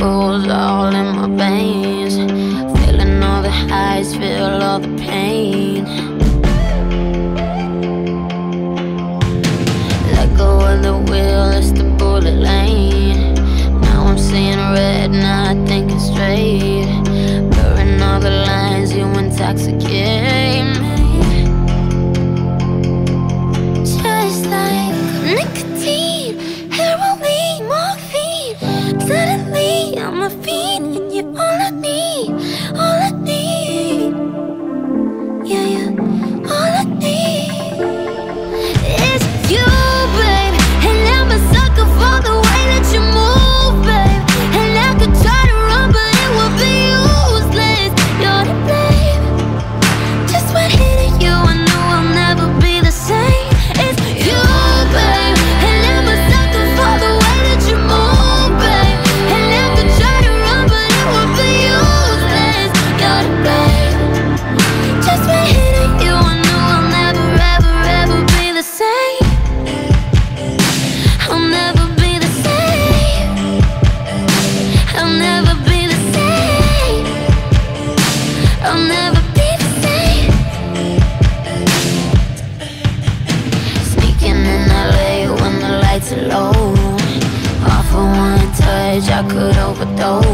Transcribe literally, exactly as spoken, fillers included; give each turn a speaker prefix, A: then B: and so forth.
A: chemicals all in my veins, feeling all the highs, feel all the pain. Let go of the wheel, it's the bullet lane. Now I'm seeing red, now I think it's straight. Blurring all the lines, you intoxicate me. Just like nicotine, heroin, morphine. Suddenly I'm a fiend, and you're all I need, all I need. Yeah, yeah, all I need is you, babe. And I'm a sucker for the way that you move, babe. And I could try to run, but it would be useless. You're to blame. Just when hitting you, I knew I'll never be the same. It's you, babe. And I'm a sucker for the way that you move, babe. And I could try to run, but it would be useless. You're to blame. Just when hitting you, I knew I'll never, ever, ever be the same. I'll never be the same. I'll never be the same. I'll never be the same. Sneaking in L A when the lights are low. Off of one touch, I could overdose.